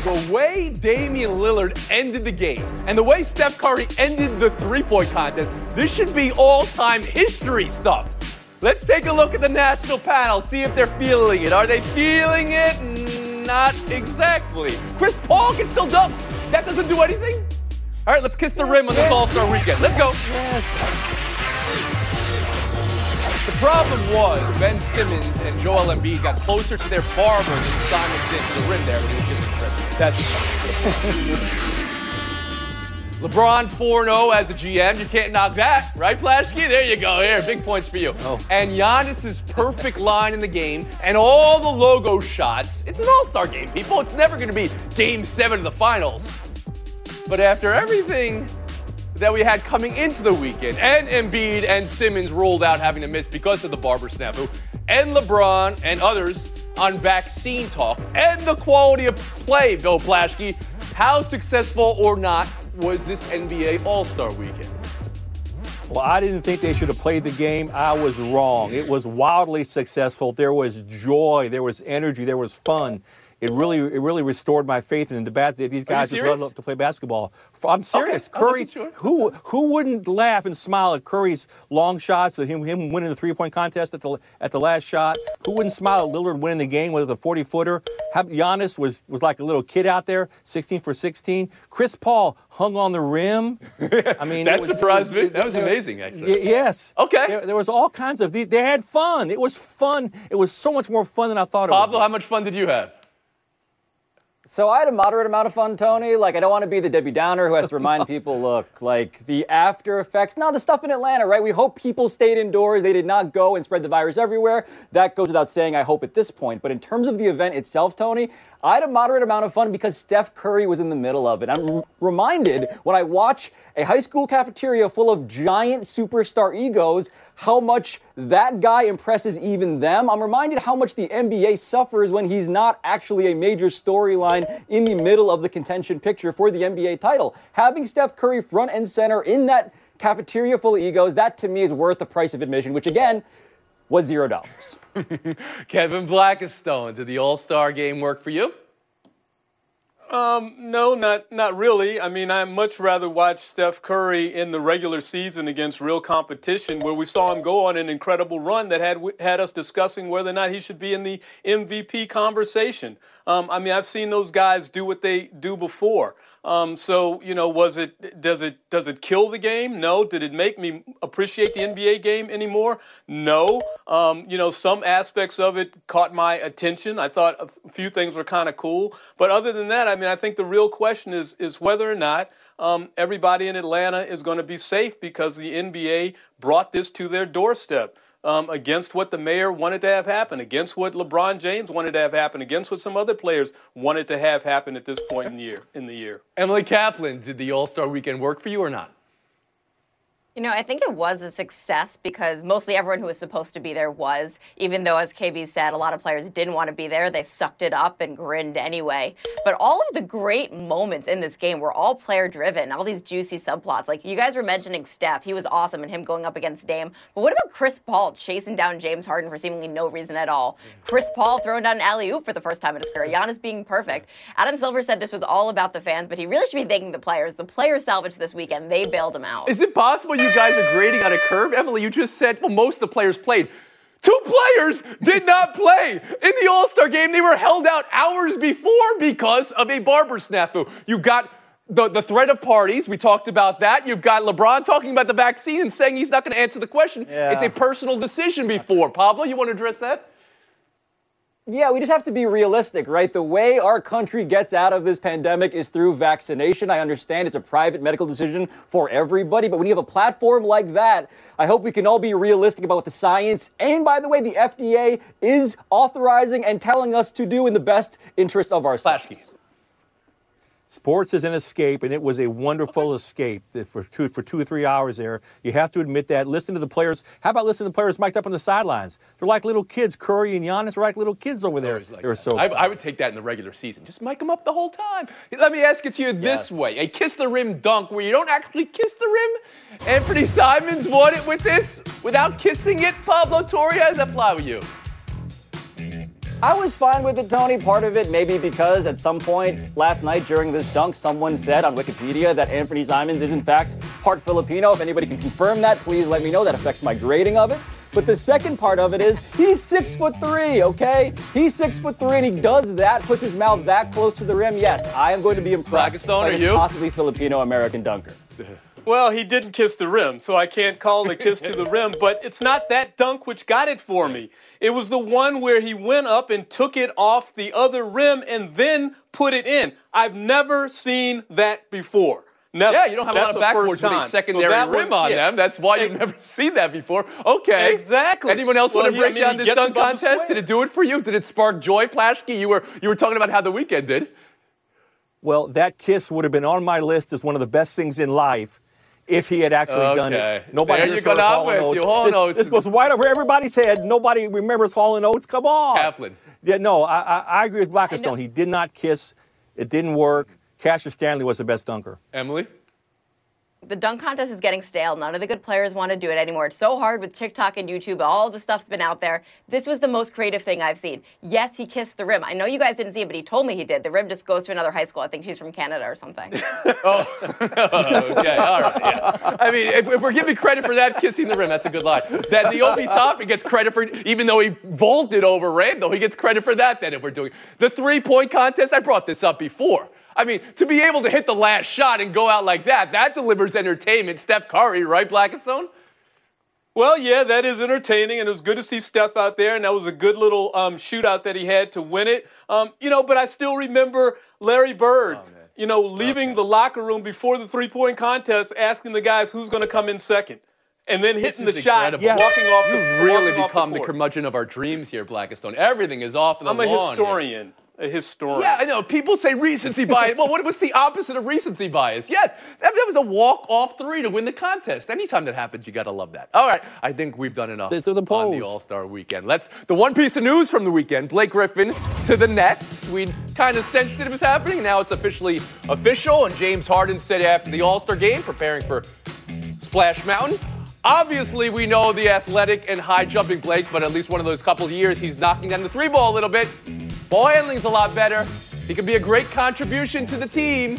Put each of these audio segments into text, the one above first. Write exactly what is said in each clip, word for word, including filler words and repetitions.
the way Damian Lillard ended the game and the way Steph Curry ended the three-point contest, this should be all-time history stuff. Let's take a look at the national panel, see if they're feeling it. Are they feeling it? Not exactly. Chris Paul can still dunk. That doesn't do anything? All right, let's kiss the rim on this All-Star weekend. Let's go. The problem was Ben Simmons and Joel Embiid got closer to their barber than Simon did to the rim there when he was kissing the rim. That's LeBron four and oh as a G M. You can't knock that, right, Plashke? There you go. Here, big points for you. Oh. And Giannis's perfect line in the game and all the logo shots. It's an all-star game, people. It's never going to be game seven of the finals. But after everything that we had coming into the weekend, and Embiid and Simmons rolled out having to miss because of the barber snafu, and LeBron and others on vaccine talk, and the quality of play, Bill Plashke, how successful or not was this N B A All-Star weekend? Well, I didn't think they should have played the game. I was wrong. It was wildly successful. There was joy. There was energy. There was fun. It really, it really restored my faith in the bat that these guys just love to play basketball. I'm serious. Okay, Curry, sure. who who wouldn't laugh and smile at Curry's long shots, at him him winning the three-point contest at the at the last shot? Who wouldn't smile at Lillard winning the game with a forty-footer? Giannis was was like a little kid out there, sixteen for sixteen. Chris Paul hung on the rim. I mean, that was, surprised it me. Was, that was it, amazing, actually. Y- yes. Okay. There, there was all kinds of. They, they had fun. It was fun. It was so much more fun than I thought it would be. Pablo, how much fun did you have? So I had a moderate amount of fun, Tony. Like, I don't want to be the Debbie Downer who has to remind people, look, like, the after effects. No, the stuff in Atlanta, right? We hope people stayed indoors. They did not go and spread the virus everywhere. That goes without saying, I hope, at this point. But in terms of the event itself, Tony, I had a moderate amount of fun because Steph Curry was in the middle of it. I'm r- reminded when I watch a high school cafeteria full of giant superstar egos, how much that guy impresses even them. I'm reminded how much the N B A suffers when he's not actually a major storyline in the middle of the contention picture for the N B A title. Having Steph Curry front and center in that cafeteria full of egos, that to me is worth the price of admission, which again, was zero dollars. Kevin Blackistone, did the All-Star game work for you? Um, no, not not really. I mean, I'd much rather watch Steph Curry in the regular season against real competition, where we saw him go on an incredible run that had had us discussing whether or not he should be in the M V P conversation. Um, I mean, I've seen those guys do what they do before. Um, so, you know, was it does it does it kill the game? No. Did it make me appreciate the N B A game anymore? No. Um, you know, some aspects of it caught my attention. I thought a few things were kind of cool, but other than that, I mean, I think the real question is is whether or not um, everybody in Atlanta is going to be safe because the N B A brought this to their doorstep. Um, against what the mayor wanted to have happen, against what LeBron James wanted to have happen, against what some other players wanted to have happen at this point in the year. In the year. Emily Kaplan, did the All-Star weekend work for you or not? You know, I think it was a success because mostly everyone who was supposed to be there was, even though, as K B said, a lot of players didn't want to be there. They sucked it up and grinned anyway. But all of the great moments in this game were all player-driven, all these juicy subplots. Like, you guys were mentioning Steph. He was awesome and him going up against Dame. But what about Chris Paul chasing down James Harden for seemingly no reason at all? Chris Paul throwing down an alley-oop for the first time in his career. Giannis being perfect. Adam Silver said this was all about the fans, but he really should be thanking the players. The players salvaged this weekend. They bailed him out. Is it possible you guys are grading on a curve? Emily, you just said, well, most of the players played. Two players did not play in the All-Star game. They were held out hours before because of a barber snafu. You've got the, the threat of parties. We talked about that. You've got LeBron talking about the vaccine and saying he's not going to answer the question. Yeah. It's a personal decision before. Pablo, you want to address that? Yeah, we just have to be realistic, right? The way our country gets out of this pandemic is through vaccination. I understand it's a private medical decision for everybody, but when you have a platform like that, I hope we can all be realistic about what the science and, by the way, the F D A is authorizing and telling us to do in the best interest of ourselves. Plashke. Sports is an escape, and it was a wonderful escape for two, for two or three hours there. You have to admit that. Listen to the players. How about listening to the players mic'd up on the sidelines? They're like little kids. Curry and Giannis are like little kids over there. Like They're so I, I would take that in the regular season. Just mic them up the whole time. Let me ask it to you this Yes. way. A kiss the rim dunk where you don't actually kiss the rim. Anthony Simons won it with this without kissing it. Pablo Torre, how does that fly with you? I was fine with it, Tony. Part of it maybe because at some point last night during this dunk, someone said on Wikipedia that Anthony Simons is in fact part Filipino. If anybody can confirm that, please let me know. That affects my grading of it. But the second part of it is he's six foot three, okay? He's six foot three and he does that, puts his mouth that close to the rim. Yes, I am going to be impressed by this possibly Filipino-American dunker. Well, he didn't kiss the rim, so I can't call it a kiss to the rim, but it's not that dunk which got it for me. It was the one where he went up and took it off the other rim and then put it in. I've never seen that before. Never. Yeah, you don't have That's a lot of backboards with a secondary so rim one, on yeah. them. That's why you've never seen that before. Okay. Exactly. Anyone else well, want to break he, I mean, down this dunk contest? Did it do it for you? Did it spark joy, Plaschke? You were you were talking about how the weekend did. Well, that kiss would have been on my list as one of the best things in life if he had actually okay. done it. Nobody there you go down with you. Hall this, Oates. This goes right over everybody's head. Nobody remembers Hall and Oates. Come on. Kaplan. Yeah, no, I, I, I agree with Blackistone. He did not kiss. It didn't work. Cassius Stanley was the best dunker. Emily? The dunk contest is getting stale. None of the good players want to do it anymore. It's so hard with TikTok and YouTube. All the stuff's been out there. This was the most creative thing I've seen. Yes, he kissed the rim. I know you guys didn't see it, but he told me he did. The rim just goes to another high school. I think she's from Canada or something. oh, okay. All right. Yeah. I mean, if, if we're giving credit for that, kissing the rim, that's a good line. That the Obi Toppin gets credit for, even though he vaulted over Randall, he gets credit for that then if we're doing. The three-point contest, I brought this up before. I mean, to be able to hit the last shot and go out like that, that delivers entertainment. Steph Curry, right, Blackistone? Well, yeah, that is entertaining, and it was good to see Steph out there, and that was a good little um, shootout that he had to win it. Um, you know, but I still remember Larry Bird, oh, you know, leaving okay. the locker room before the three-point contest, asking the guys who's going to come in second. And then hitting the shot, yeah. walking off the You've really become the, the curmudgeon of our dreams here, Blackistone. Everything is off the I'm lawn. I'm a historian. Here. A historian. Yeah, I know. People say recency bias. Well, what, what's the opposite of recency bias? Yes, that, that was a walk-off three to win the contest. Anytime that happens, you got to love that. All right, I think we've done enough to the on the All-Star weekend. Let's. The one piece of news from the weekend, Blake Griffin to the Nets. We kind of sensed it was happening. Now it's officially official, and James Harden said after the All-Star game, preparing for Splash Mountain, obviously we know the athletic and high-jumping Blake, but at least one of those couple of years, he's knocking down the three ball a little bit. Ball handling's a lot better. He could be a great contribution to the team.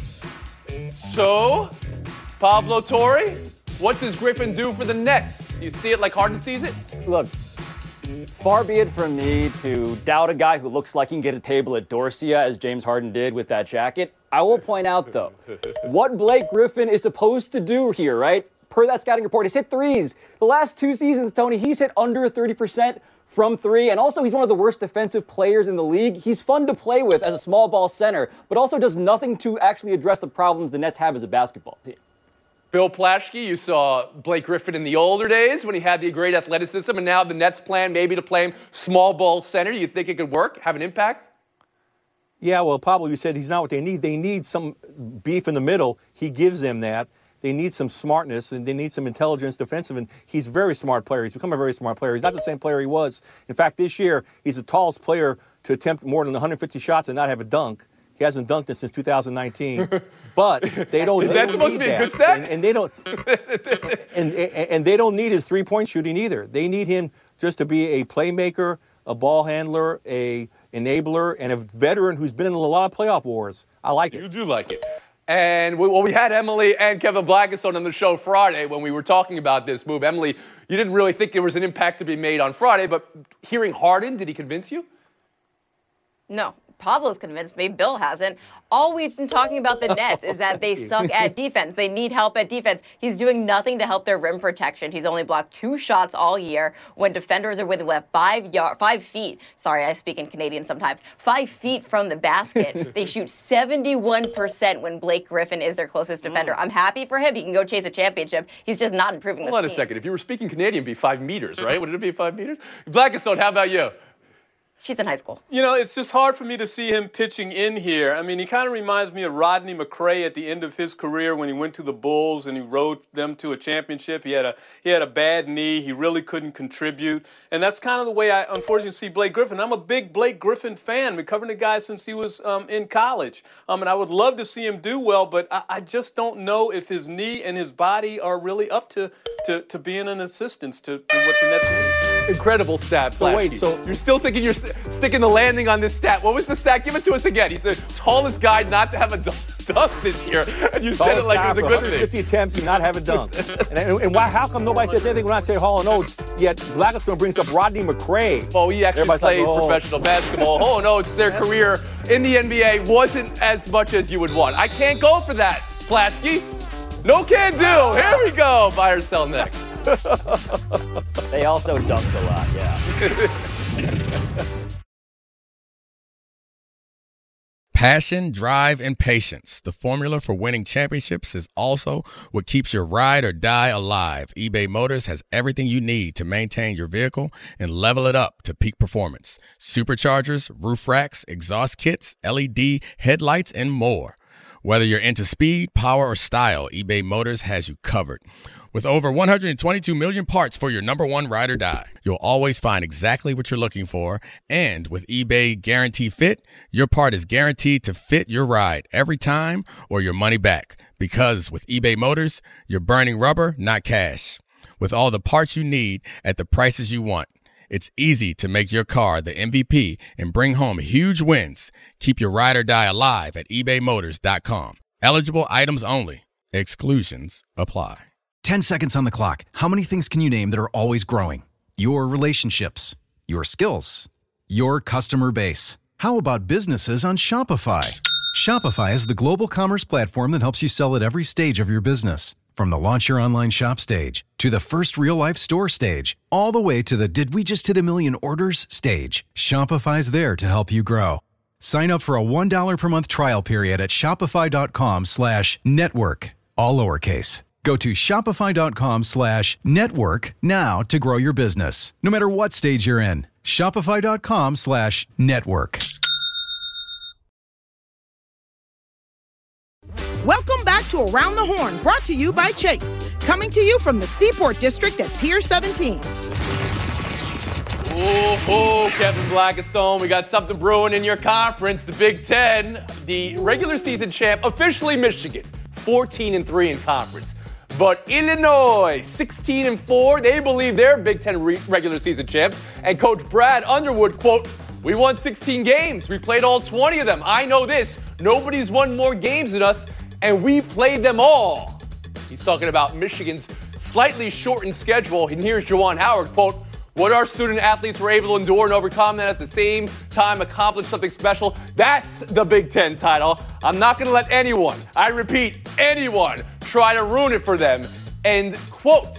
So, Pablo Torre, what does Griffin do for the Nets? Do you see it like Harden sees it? Look, far be it from me to doubt a guy who looks like he can get a table at Dorsia as James Harden did with that jacket. I will point out, though, what Blake Griffin is supposed to do here, right? Per that scouting report, he's hit threes. The last two seasons, Tony, he's hit under thirty percent from three, and also he's one of the worst defensive players in the league. He's fun to play with as a small ball center, but also does nothing to actually address the problems the Nets have as a basketball team. Bill Plaschke, you saw Blake Griffin in the older days when he had the great athleticism, and now the Nets plan maybe to play him small ball center. Do you think it could work, have an impact? Yeah, well, Pablo, you said he's not what they need. They need some beef in the middle. He gives them that. They need some smartness, and they need some intelligence defensive, and he's a very smart player. He's become a very smart player. He's not the same player he was. In fact, this year, he's the tallest player to attempt more than one hundred fifty shots and not have a dunk. He hasn't dunked it since two thousand nineteen. But they don't, Is they that don't supposed need to be that. a good stat? And, and they don't and, and, and they don't need his three-point shooting either. They need him just to be a playmaker, a ball handler, a enabler, and a veteran who's been in a lot of playoff wars. I like it. You do like it. And we, well, we had Emily and Kevin Blackistone on the show Friday when we were talking about this move. Emily, you didn't really think there was an impact to be made on Friday, but hearing Harden, did he convince you? No. Pablo's convinced me. Bill hasn't. All we've been talking about the Nets is that they suck at defense. They need help at defense. He's doing nothing to help their rim protection. He's only blocked two shots all year when defenders are within five yard, five feet. Sorry, I speak in Canadian sometimes. Five feet from the basket. They shoot seventy-one percent when Blake Griffin is their closest defender. I'm happy for him. He can go chase a championship. He's just not improving this team. Hold on a second. If you were speaking Canadian, it'd be five meters, right? Would it be five meters? Blackistone, how about you? She's in high school. You know, it's just hard for me to see him pitching in here. I mean, he kind of reminds me of Rodney McRae at the end of his career when he went to the Bulls and he rode them to a championship. He had a he had a bad knee. He really couldn't contribute. And that's kind of the way I, unfortunately, see Blake Griffin. I'm a big Blake Griffin fan. Been covering the guy since he was um, in college. Um, and I would love to see him do well, but I, I just don't know if his knee and his body are really up to, to, to being an assistance to, to what the Nets need. Incredible stat, So wait, so- you're still thinking you're Steph sticking the landing on this stat. What was the stat? Give it to us again. He's the tallest guy not to have a dunk this year, and you said it like it was a good thing. one hundred fifty attempts and not have a dunk. and and, and why? How come nobody says anything when I say Hall and Oates? Yet Blackstone brings up Rodney McRae. Oh, he actually Everybody's plays like, oh. professional basketball. Hall and Oates, their career in the N B A wasn't as much as you would want. I can't go for that, Flasky. No can do. Here we go. Buy or sell next. They also dunked a lot, yeah. Passion, drive, and patience. The formula for winning championships is also what keeps your ride or die alive. eBay Motors has everything you need to maintain your vehicle and level it up to peak performance. Superchargers, roof racks, exhaust kits, L E D headlights, and more. Whether you're into speed, power, or style, eBay Motors has you covered. With over one hundred twenty-two million parts for your number one ride or die, you'll always find exactly what you're looking for. And with eBay Guarantee Fit, your part is guaranteed to fit your ride every time or your money back. Because with eBay Motors, you're burning rubber, not cash. With all the parts you need at the prices you want, it's easy to make your car the M V P and bring home huge wins. Keep your ride or die alive at ebay motors dot com. Eligible items only. Exclusions apply. ten seconds on the clock. How many things can you name that are always growing? Your relationships, your skills, your customer base. How about businesses on Shopify? Shopify is the global commerce platform that helps you sell at every stage of your business. From the launch your online shop stage to the first real-life store stage, all the way to the did we just hit a million orders stage. Shopify's there to help you grow. Sign up for a one dollar per month trial period at shopify.com slash network, all lowercase. Go to shopify.com slash network now to grow your business, no matter what stage you're in. Shopify.com slash network. Welcome back to Around the Horn, brought to you by Chase. Coming to you from the Seaport District at Pier seventeen. Oh, oh, Kevin Blackistone, we got something brewing in your conference, the Big Ten. The regular season champ, officially Michigan, fourteen and three in conference. But Illinois, sixteen and four, they believe they're Big Ten re- regular season champs. And Coach Brad Underwood, quote, "We won sixteen games. We played all twenty of them. I know this. Nobody's won more games than us, and we played them all." He's talking about Michigan's slightly shortened schedule. And here's Juwan Howard, quote, "What our student athletes were able to endure and overcome and at the same time accomplish something special, that's the Big Ten title. I'm not going to let anyone, I repeat, anyone, try to ruin it for them." End quote.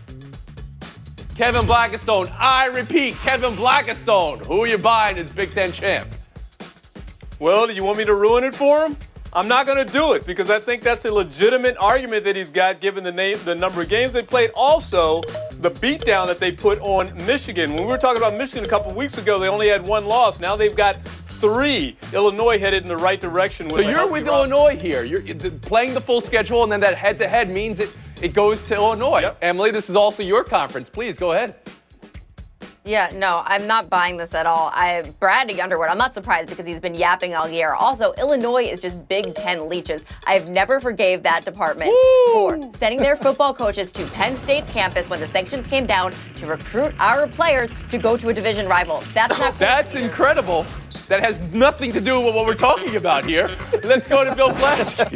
Kevin Blackistone, I repeat, Kevin Blackistone. Who are you buying as Big Ten champ? Well, do you want me to ruin it for him? I'm not going to do it because I think that's a legitimate argument that he's got given the name, the number of games they played. Also, the beatdown that they put on Michigan. When we were talking about Michigan a couple weeks ago, they only had one loss. Now they've got three. Illinois headed in the right direction. With so you're with roster. Illinois here. You're playing the full schedule, and then that head-to-head means it, it goes to Illinois. Yep. Emily, this is also your conference. Please, go ahead. Yeah, no, I'm not buying this at all. I Brad Underwood, I'm not surprised because he's been yapping all year. Also, Illinois is just Big Ten leeches. I've never forgave that department Woo! for sending their football coaches to Penn State's campus when the sanctions came down to recruit our players to go to a division rival. That's not cool. That's incredible. That has nothing to do with what we're talking about here. Let's go to Bill Flash.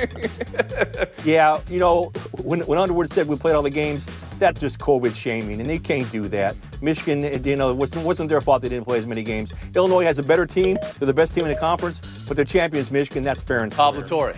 Yeah, you know, when, when Underwood said we played all the games, that's just COVID shaming, and they can't do that. Michigan, you know, it wasn't, wasn't their fault they didn't play as many games. Illinois has a better team. They're the best team in the conference, but their champion is Michigan. That's fair and square. Pablo Torre.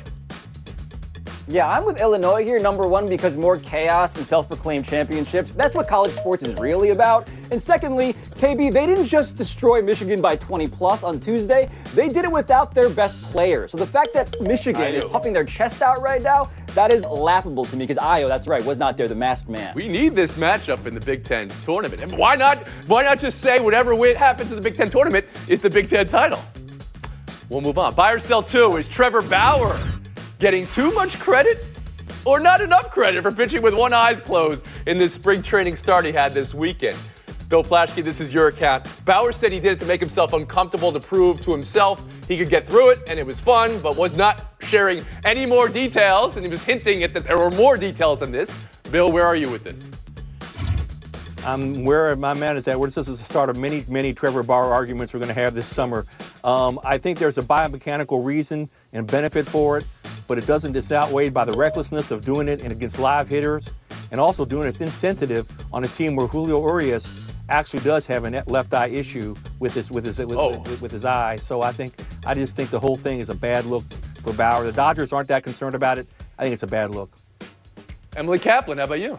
Yeah, I'm with Illinois here, number one, because more chaos and self-proclaimed championships. That's what college sports is really about. And secondly, K B, they didn't just destroy Michigan by twenty plus on Tuesday. They did it without their best player. So the fact that Michigan is puffing their chest out right now, that is laughable to me because Ayo, that's right, was not there, the masked man. We need this matchup in the Big Ten tournament. And why not, why not just say whatever win happens in the Big Ten tournament is the Big Ten title? We'll move on. Buy or sell two is Trevor Bauer getting too much credit or not enough credit for pitching with one eye closed in this spring training start he had this weekend. Bill Flashkey, this is your account. Bauer said he did it to make himself uncomfortable to prove to himself he could get through it, and it was fun, but was not sharing any more details, and he was hinting at that there were more details than this. Bill, where are you with this? I'm where my man is at. Where this is the start of many, many Trevor Bauer arguments we're going to have this summer. Um, I think there's a biomechanical reason and benefit for it, but it doesn't. It's outweighed by the recklessness of doing it and against live hitters, and also doing it's insensitive on a team where Julio Urias actually does have a left eye issue with his with his with, oh. with, with his eye. So I think I just think the whole thing is a bad look for Bauer. The Dodgers aren't that concerned about it. I think it's a bad look. Emily Kaplan, how about you?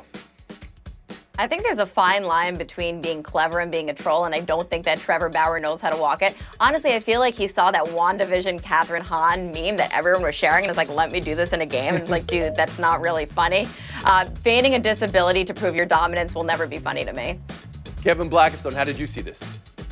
I think there's a fine line between being clever and being a troll, and I don't think that Trevor Bauer knows how to walk it. Honestly, I feel like he saw that WandaVision Catherine Hahn meme that everyone was sharing and was like, let me do this in a game. And like, dude, that's not really funny. Uh, feigning a disability to prove your dominance will never be funny to me. Kevin Blackistone, how did you see this?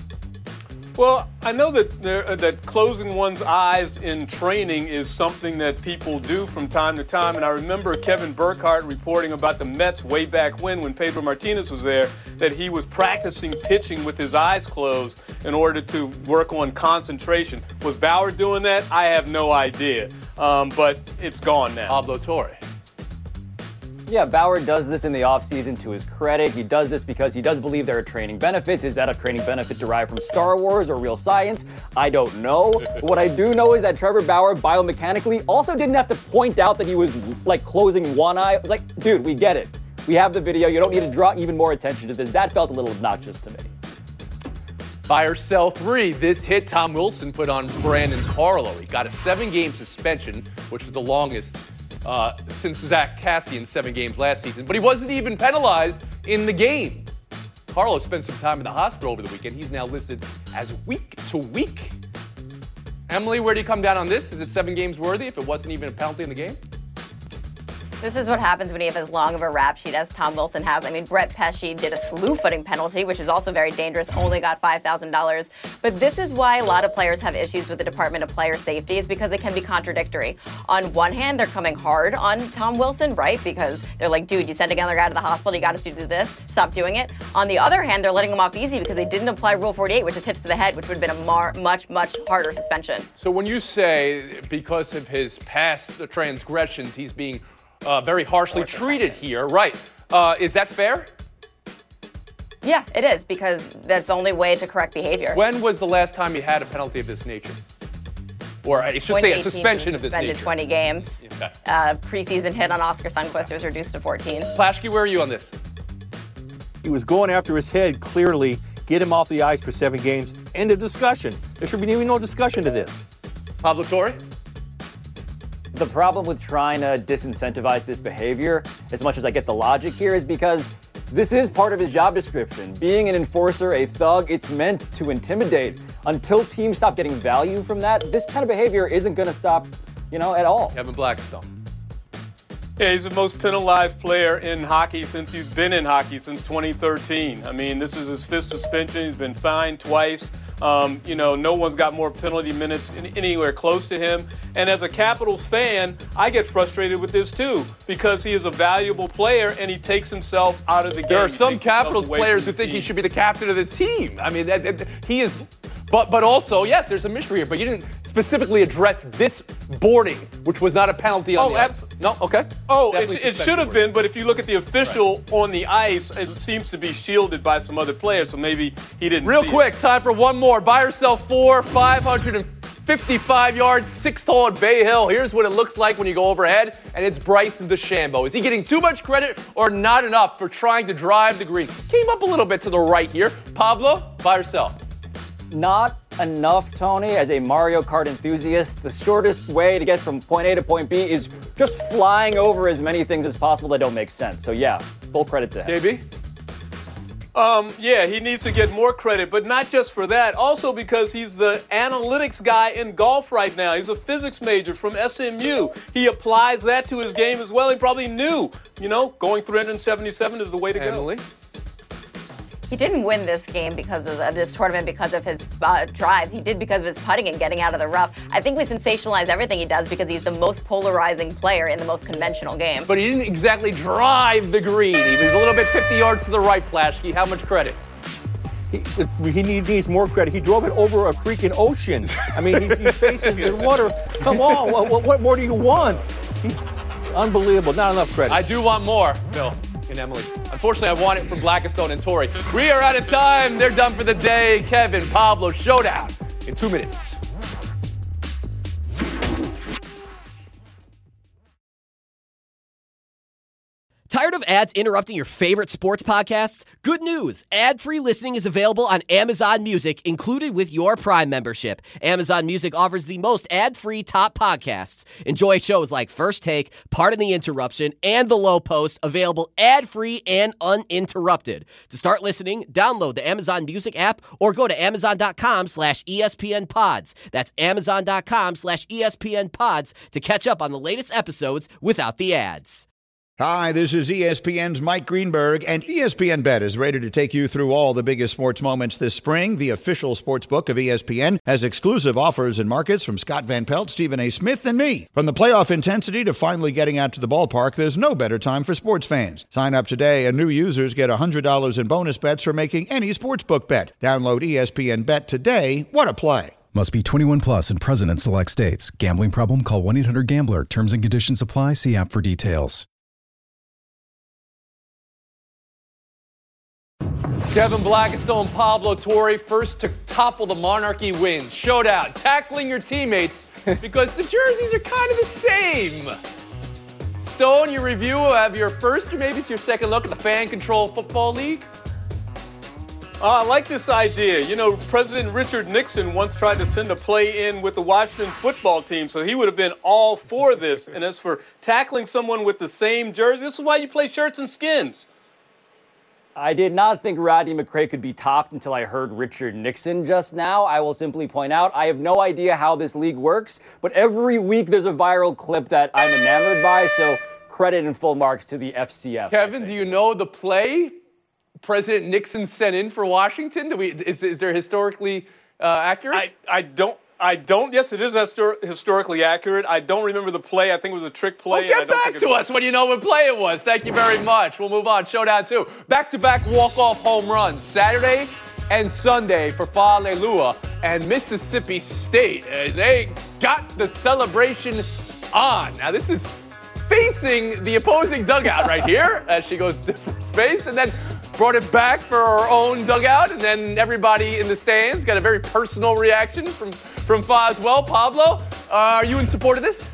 Well, I know that there, uh, that closing one's eyes in training is something that people do from time to time. And I remember Kevin Burkhardt reporting about the Mets way back when, when Pedro Martinez was there, that he was practicing pitching with his eyes closed in order to work on concentration. Was Bauer doing that? I have no idea. Um, but it's gone now. Pablo Torre. Yeah, Bauer does this in the offseason to his credit. He does this because he does believe there are training benefits. Is that a training benefit derived from Star Wars or real science? I don't know. But what I do know is that Trevor Bauer biomechanically also didn't have to point out that he was like closing one eye. Like, dude, we get it. We have the video. You don't need to draw even more attention to this. That felt a little obnoxious to me. Buy or sell three. This hit Tom Wilson put on Brandon Carlo. He got a seven-game suspension, which was the longest Uh, since Zach Cassian's seven games last season, but he wasn't even penalized in the game. Carlos spent some time in the hospital over the weekend. He's now listed as week to week. Emily, where do you come down on this? Is it seven games worthy if it wasn't even a penalty in the game? This is what happens when you have as long of a rap sheet as Tom Wilson has. I mean, Brett Pesci did a slew footing penalty, which is also very dangerous, only got five thousand dollars. But this is why a lot of players have issues with the Department of Player Safety, is because it can be contradictory. On one hand, they're coming hard on Tom Wilson, right? Because they're like, dude, you sent another guy to the hospital, you got us to do this, stop doing it. On the other hand, they're letting him off easy because they didn't apply Rule forty-eight, which is hits to the head, which would have been a mar- much, much harder suspension. So when you say because of his past transgressions, he's being Uh, very harshly treated here, right? Uh, is that fair? Yeah, it is, because that's the only way to correct behavior. When was the last time you had a penalty of this nature? Or I should say a suspension of this nature. Suspended twenty games. Okay. Uh, preseason hit on Oscar Sundqvist was reduced to fourteen. Plaschke, where are you on this? He was going after his head, clearly. Get him off the ice for seven games. End of discussion. There should be even no discussion to this. Pablo Torre? The problem with trying to disincentivize this behavior, as much as I get the logic here, is because this is part of his job description. Being an enforcer, a thug, it's meant to intimidate. Until teams stop getting value from that, this kind of behavior isn't going to stop, you know, at all. Kevin Blackistone. Yeah, he's the most penalized player in hockey since he's been in hockey, since twenty thirteen. I mean, this is his fifth suspension. He's been fined twice. Um, you know, no one's got more penalty minutes in, anywhere close to him. And as a Capitals fan, I get frustrated with this too, because he is a valuable player and he takes himself out of the game. There are He some takes himself Capitals away players from who the think he team. should be the captain of the team. I mean, that, that, he is. But but also, yes, there's a mystery here. But you didn't specifically address this boarding, which was not a penalty on Oh, the abs- ice. No, okay. Oh, Definitely it, it suspension should have boarding. been, but if you look at the official on the ice, it seems to be shielded by some other players, so maybe he didn't Real see quick, it. time for one more. Buy or sell four, five hundred fifty-five yards, six tall at Bay Hill. Here's what it looks like when you go overhead, and it's Bryson DeChambeau. Is he getting too much credit or not enough for trying to drive the green? Came up a little bit to the right here. Pablo, buy or sell? Not enough, Tony. As a Mario Kart enthusiast, the shortest way to get from point A to point B is just flying over as many things as possible that don't make sense. So yeah, full credit to him. J B? Um, yeah, he needs to get more credit, but not just for that. Also because he's the analytics guy in golf right now. He's a physics major from S M U. He applies that to his game as well. He probably knew, you know, going three hundred seventy-seven is the way to Emily? go. He didn't win this game because of the, this tournament because of his uh, drives. He did because of his putting and getting out of the rough. I think we sensationalize everything he does because he's the most polarizing player in the most conventional game. But he didn't exactly drive the green. He was a little bit fifty yards to the right, Plaschke. How much credit? He, he needs more credit. He drove it over a freaking ocean. I mean, he, he's facing the water. Come on, what, what more do you want? He's unbelievable. Not enough credit. I do want more, Bill. and Emily. Unfortunately, I want it for Blackistone and Tori. We are out of time. They're done for the day. Kevin, Pablo, showdown in two minutes. Tired of ads interrupting your favorite sports podcasts? Good news! Ad-free listening is available on Amazon Music, included with your Prime membership. Amazon Music offers the most ad-free top podcasts. Enjoy shows like First Take, Pardon the Interruption, and The Low Post, available ad-free and uninterrupted. To start listening, download the Amazon Music app or go to amazon.com slash ESPN pods. That's amazon.com slash ESPN pods to catch up on the latest episodes without the ads. Hi, this is E S P N's Mike Greenberg, and E S P N Bet is ready to take you through all the biggest sports moments this spring. The official sports book of E S P N has exclusive offers and markets from Scott Van Pelt, Stephen A. Smith, and me. From the playoff intensity to finally getting out to the ballpark, there's no better time for sports fans. Sign up today, and new users get one hundred dollars in bonus bets for making any sportsbook bet. Download E S P N Bet today. What a play. Must be twenty-one plus and present in select states. Gambling problem? Call one eight hundred gambler. Terms and conditions apply. See app for details. Kevin Blackistone, Pablo Tori, first to topple the Monarchy wins. Showdown, tackling your teammates because the jerseys are kind of the same. Stone, your review of your first or maybe it's your second look at the Fan Control Football League? Uh, I like this idea. You know, President Richard Nixon once tried to send a play in with the Washington football team, so he would have been all for this. And as for tackling someone with the same jersey, this is why you play shirts and skins. I did not think Rodney McCray could be topped until I heard Richard Nixon just now. I will simply point out I have no idea how this league works, but every week there's a viral clip that I'm enamored by, so credit and full marks to the F C F. Kevin, do you know the play President Nixon sent in for Washington? Do we, is, is there historically uh, accurate? I, I don't. I don't. Yes, it is histor- historically accurate. I don't remember the play. I think it was a trick play. Well, get back to us when you know what play it was. Thank you very much. We'll move on. Showdown two. Back-to-back walk-off home runs. Saturday and Sunday for Fa'alelua and Mississippi State. Uh, they got the celebration on. Now, this is facing the opposing dugout right here as she goes to different space. And then brought it back for her own dugout. And then everybody in the stands got a very personal reaction from From Fa as well. Pablo, uh, are you in support of this?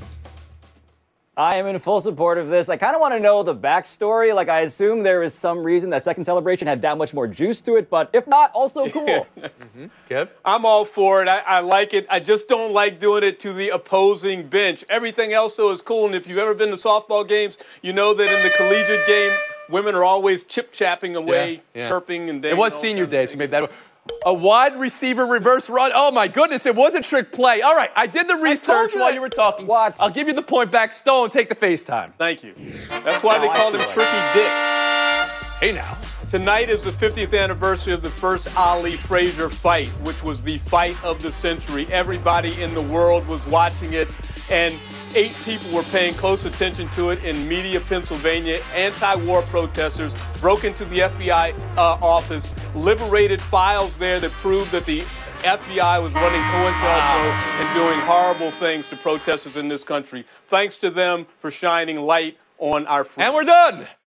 I am in full support of this. I kind of want to know the backstory. Like, I assume there is some reason that second celebration had that much more juice to it, but if not, also cool. mm-hmm. Kev? I'm all for it. I, I like it. I just don't like doing it to the opposing bench. Everything else, though, is cool. And if you've ever been to softball games, you know that in the collegiate game, women are always chip-chapping away, yeah, yeah. chirping. And it was senior day, so maybe that a wide receiver reverse run. Oh, my goodness, it was a trick play. All right, I did the research you while that. you were talking. What? I'll give you the point back. Stone, take the FaceTime. Thank you. That's why they oh, called him Tricky Dick. Hey, now. Tonight is the fiftieth anniversary of the first Ali Frazier fight, which was the fight of the century. Everybody in the world was watching it, and eight people were paying close attention to it in Media, Pennsylvania. Anti-war protesters broke into the F B I uh, office, liberated files there that proved that the F B I was running COINTELPRO and doing horrible things to protesters in this country. Thanks to them for shining light on our freedom. And we're done.